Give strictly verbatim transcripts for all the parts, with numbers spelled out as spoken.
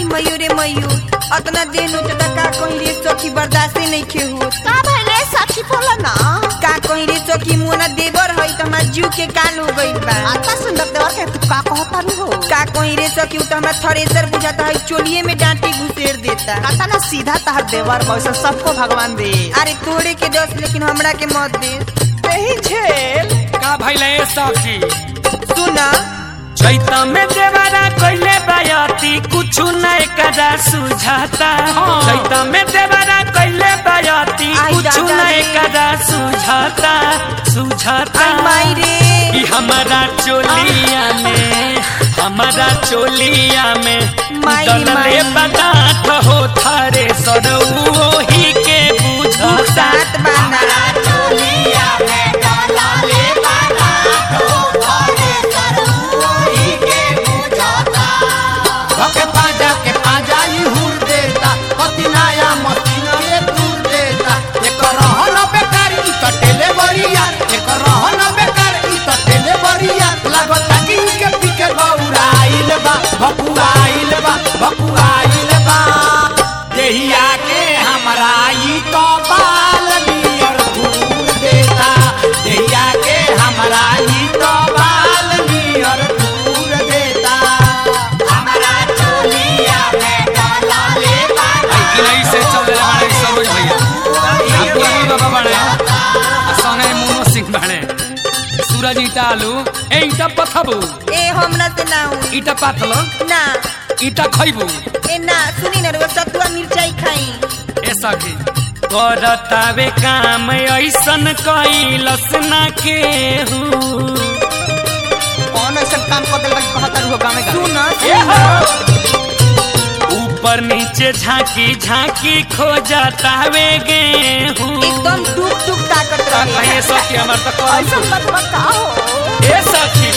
मयूरे मयूर अतना दिन हो तो का कहीं रे सखी बर्दाश्त नहीं के हो का भले सखी बोला ना का कहीं रे सखी मोना देवर है त हमरा जीव के काल हो गइल बा। आता सुंदर देवर के तू का कहता नहीं हो का कहीं रे सखी त हमरा थ्रेसर बुझाता है चोलिए में डांटी घुसेर देता। कहता ना सीधा तहर देवर वैसे सबको भगवान दे। अरे तोड़े के दस लेकिन हमरा के मत दे। नहीं झेल का भइले सखी सुना चैता में देवरा कइले बायती कुछ नहीं कदा सुझाता। चैता में देवरा कइले बायती कुछ नहीं कदा सुझाता सुझाता। माई रे कि हमारा चोलिया में हमारा चोलिया में दलले बनात हो थारे सरऊ ही के बुझाता। बाना चोलिया में दलले बनात हो थारे सरऊ ही के बुझाता। के पाजा के पाजा ही हुर देता कति नया मशीन के दूर देता। एक रहन बेकार ई त टेले बरिया एक रहन बेकार ई त टेले बरिया। लागता कि के पीके बौराइल बा भपुआइल बा भपुआइल बा। देहिया के हमरा ई तो बाल नियर दूर देता। देहिया के हमरा ई तो बाल नियर दूर देता। हमरा चोलिया में दलाले नहीं से चल रहा है सरोज भैया आप लोग बाबा बड़े सोने मोनो सिंह बड़े सूरज ईटा आलू ए ईटा पथबू ए हमरा से ना हो ईटा पाथलो ना ईटा खइबू ए ना सुनी ना रे सतुआ मिर्चाई खाई ए सखी करतावे काम ऐसन कइलस ना के हूँ कौन ऐसा काम कर देल बाकी कहता रहो गाँव में सुना ऊपर नीचे झांकी झांकी खो जातावे गेहूँ एकदम टुक टुक ताकत रहे। ए सखी हमर त ऐसा कर मत बताओ ए सखी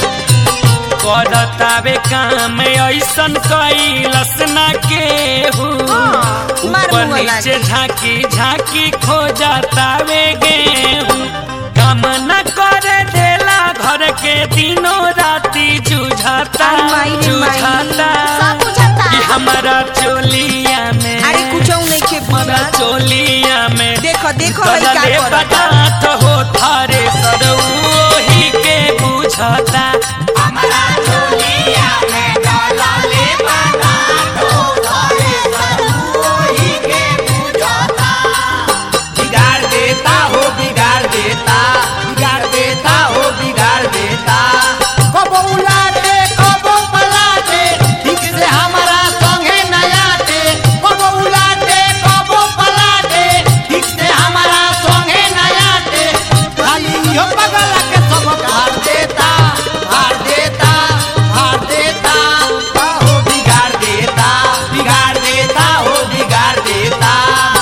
करतावे काम ऐसन कइलस ना केहू ऊपर नीचे झांकी झांकी खो जातावे गेहूँ काम न करे देला घर के दिनों राती जुझाता जुझाता कि हमारा चोलिया में अरे कुछ नहीं खे हमारा चोलिया में देखो देखो दलले बनात हो थारे सरऊ ही के बुझाता। हमरा चोलिया में दलाले बनात हो थारे सरऊ ही के बुझाता। बिगाड़ देता हो बिगाड़ देता बिगाड़ देता हो बिगाड़ देता। कबो उलाटे कबो पलाटे ठीक से हमारा संगे नयाटे। कबो उलाटे कबो पलाटे ठीक से हमारा संगे नयाटे। खाली यो पगला के सब भार देता भार देता भार देता। हो बिगाड़ देता बिगाड़ देता हो बिगाड़ देता।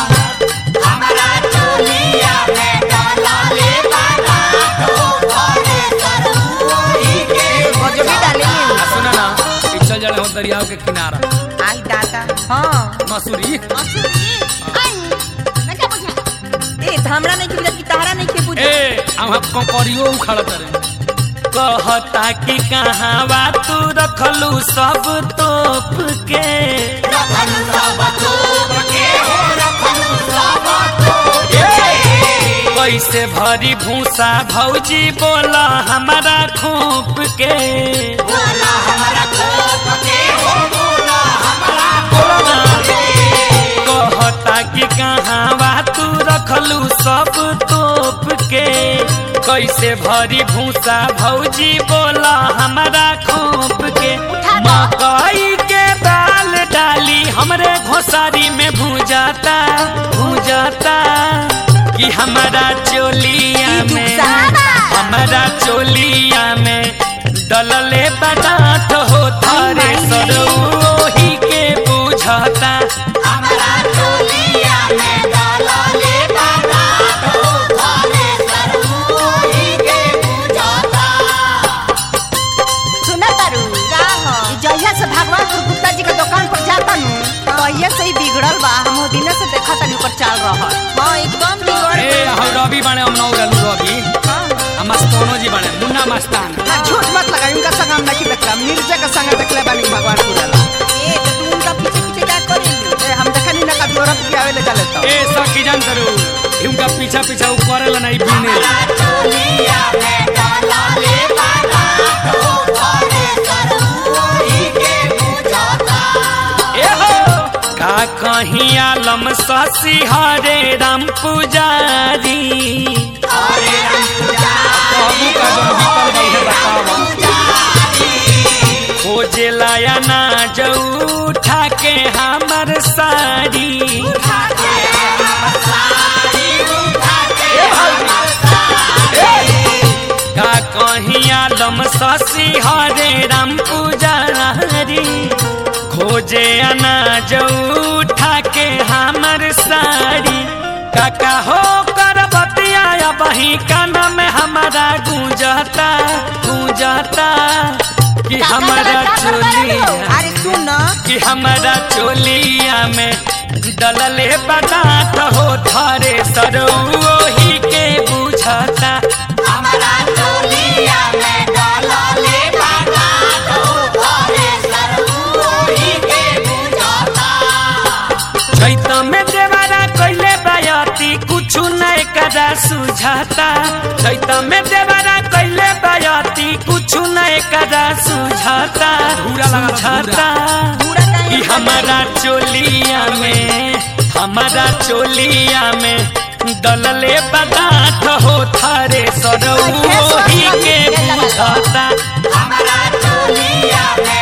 हमारा चोलिया में दलाले बनात हो थारे सरऊ ही के गजबे डालेंगे सुना ना चल जड़े हो दरिया के किनारा आई दादा हाँ मसूरी ए हमरा नहीं के कि तारा नहीं के पूछ ए हम कंकरियो उखाड़ करे कहता कि कहावा तू रखलू सब तोप के रखलू सब तोप के हो रखलू सब तोप के। कैसे भरी भूसा भौजी बोला हमारा खोप के बोला हमारा खोप के हो बोला हमारा खोप के। कहता कि कहावा तू रखलू सब तोप के कैसे भरी भूसा भौजी बोला हमारा खोप के। मकई के दाल डाली हमरे घोसारी में भूजाता भूजाता कि हमारा चोलिया में हमारा चोलिया में दलले बनात हो थारे सरऊ ही के बुझाता। हमारा चोलिया में दलाले बनात हो थारे सरऊ ही के बुझाता। सुना तारू का हो जहिया से भगवान गुप्ता जी के दुकान पर जाता नु तहिया से ही बिगड़ल बा। हम दिन से देखा तनी ऊपर चल रहा हाँ एकदम बिगड़ ए हम रवि बाणे हम नौ रहलू रवि हम मस्तानो जी बाणे मुन्ना मस्तान ना झूठ मत लगा उनका संग हम नहीं देखला निर्जय का संग देखले बानी भगवान पूरा ए तो तू उनका पीछे पीछे जान करू इनका पीछा पीछा ऊपर ला नहीं बीने चोलिया में डलले बनातो घरे सरहुई के बुझता ए हो का कहीं आलम शशि हरे राम पुजारी हरे राम बाबू का जो बीतल गई है बताओ खोजे लाया ना जाऊ उठा के हमर साड़ी उठा के हम साड़ी उठा के हम साड़ी का कहीं आलम शशि हरे राम पुजारी खोजे अनाज उठा के हमर साड़ी काका हो कर बतिया बही काना में हमारा गूंजता गूंजता कि हमारा चोलिया अरे सुन कि हमारा चोलिया में दलले बनात हो थारे सरोही के बुझता हमारा चोलिया में डलले बनातो घरे सरहुई के बुझता चैत में देवारा कैले बायती कुछ नहीं करा सुझाता चैत में देवारा कैले बायती कुछ नहीं करा सुझाता सुझाता कि हमारा चोलिया में हमारा चोलिया में दलले पदार्थ हो थारे सरौही के बुझाता हमारा चोलिया में